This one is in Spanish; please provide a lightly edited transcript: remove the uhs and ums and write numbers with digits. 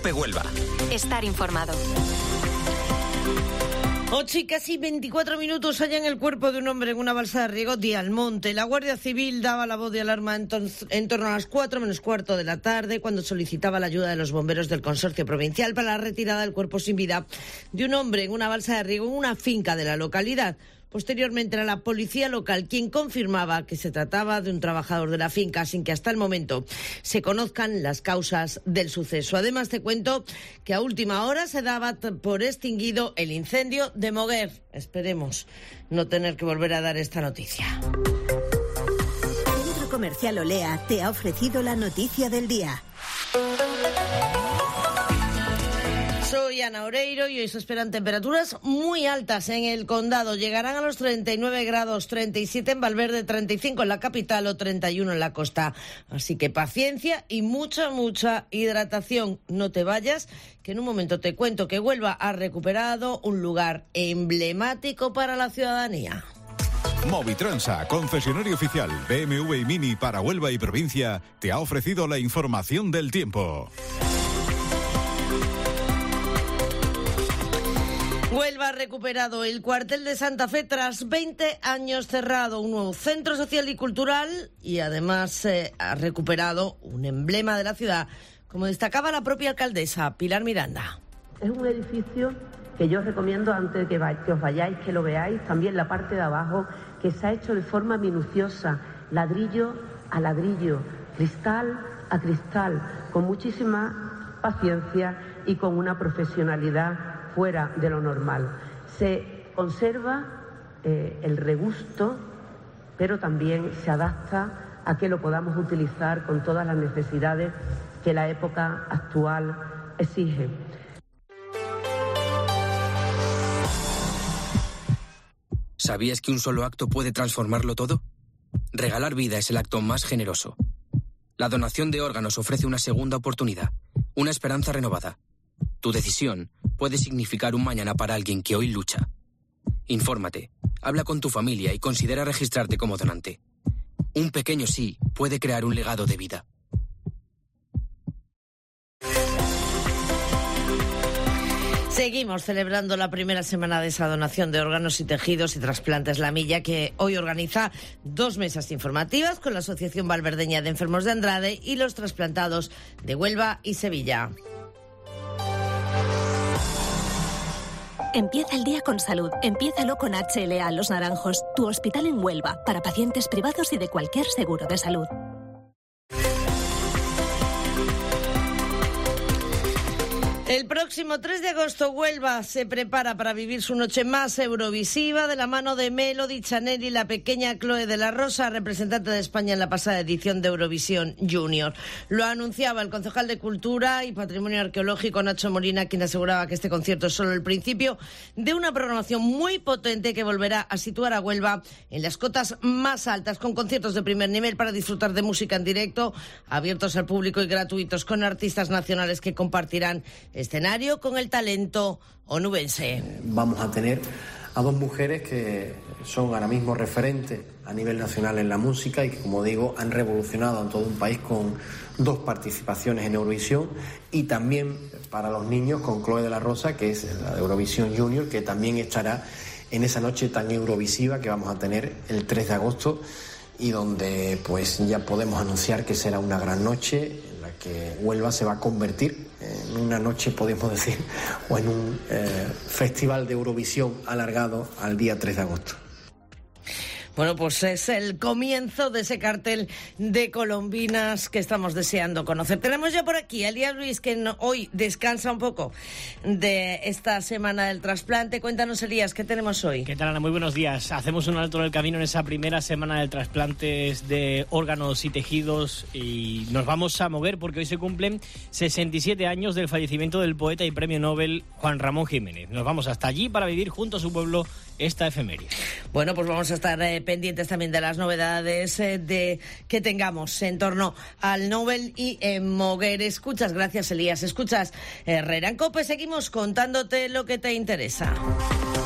COPE Huelva. Estar informado. 8 y casi 24 minutos hallan el cuerpo de un hombre en una balsa de riego de Almonte. La Guardia Civil daba la voz de alarma en torno a las 4 menos cuarto de la tarde, cuando solicitaba la ayuda de los bomberos del Consorcio Provincial para la retirada del cuerpo sin vida de un hombre en una balsa de riego en una finca de la localidad. Posteriormente era la policía local quien confirmaba que se trataba de un trabajador de la finca, sin que hasta el momento se conozcan las causas del suceso. Además, te cuento que a última hora se daba por extinguido el incendio de Moguer. Esperemos no tener que volver a dar esta noticia. Centro Comercial Olea te ha ofrecido la noticia del día. Soy Ana Oreiro y hoy se esperan temperaturas muy altas en el condado. Llegarán a los 39 grados, 37 en Valverde, 35 en la capital o 31 en la costa. Así que paciencia y mucha hidratación. No te vayas, que en un momento te cuento que Huelva ha recuperado un lugar emblemático para la ciudadanía. Movitransa, concesionario oficial BMW y Mini para Huelva y provincia, te ha ofrecido la información del tiempo. Huelva ha recuperado el cuartel de Santa Fe tras 20 años cerrado, un nuevo centro social y cultural, y además ha recuperado un emblema de la ciudad, como destacaba la propia alcaldesa, Pilar Miranda. Es un edificio que yo os recomiendo antes de que os vayáis, que lo veáis, también la parte de abajo, que se ha hecho de forma minuciosa, ladrillo a ladrillo, cristal a cristal, con muchísima paciencia y con una profesionalidad fuera de lo normal. Se conserva el regusto, pero también se adapta a que lo podamos utilizar con todas las necesidades que la época actual exige. ¿Sabías que un solo acto puede transformarlo todo? Regalar vida es el acto más generoso. La donación de órganos ofrece una segunda oportunidad, una esperanza renovada. Tu decisión puede significar un mañana para alguien que hoy lucha. Infórmate, habla con tu familia y considera registrarte como donante. Un pequeño sí puede crear un legado de vida. Seguimos celebrando la primera semana de esa donación de órganos y tejidos y trasplantes La Milla, que hoy organiza 2 mesas informativas con la Asociación Valverdeña de Enfermos de Andrade y los trasplantados de Huelva y Sevilla. Empieza el día con salud. Empiézalo con HLA Los Naranjos, tu hospital en Huelva, para pacientes privados y de cualquier seguro de salud. El próximo 3 de agosto Huelva se prepara para vivir su noche más eurovisiva de la mano de Melody Chanel y la pequeña Chloe de la Rosa, representante de España en la pasada edición de Eurovisión Junior. Lo anunciaba el concejal de Cultura y Patrimonio Arqueológico, Nacho Molina, quien aseguraba que este concierto es solo el principio de una programación muy potente que volverá a situar a Huelva en las cotas más altas, con conciertos de primer nivel para disfrutar de música en directo, abiertos al público y gratuitos, con artistas nacionales que compartirán escenario con el talento onubense. Vamos a tener a 2 mujeres que son ahora mismo referentes a nivel nacional en la música y que, como digo, han revolucionado en todo un país con 2 participaciones en Eurovisión, y también para los niños con Chloe de la Rosa, que es la de Eurovisión Junior, que también estará en esa noche tan eurovisiva que vamos a tener el 3 de agosto y donde pues ya podemos anunciar que será una gran noche en la que Huelva se va a convertir en una noche, podemos decir, o en un festival de Eurovisión alargado al día 3 de agosto. Bueno, pues es el comienzo de ese cartel de colombinas que estamos deseando conocer. Tenemos ya por aquí a Elías Luis, que hoy descansa un poco de esta semana del trasplante. Cuéntanos, Elías, ¿qué tenemos hoy? ¿Qué tal, Ana? Muy buenos días. Hacemos un alto en el camino en esa primera semana de trasplantes de órganos y tejidos y nos vamos a mover porque hoy se cumplen 67 años del fallecimiento del poeta y premio Nobel Juan Ramón Jiménez. Nos vamos hasta allí para vivir junto a su pueblo esta efeméride. Bueno, pues vamos a estar pendientes también de las novedades que tengamos en torno al Nobel y Moguer. Escuchas, gracias Elías, escuchas Herrera en COPE, seguimos contándote lo que te interesa.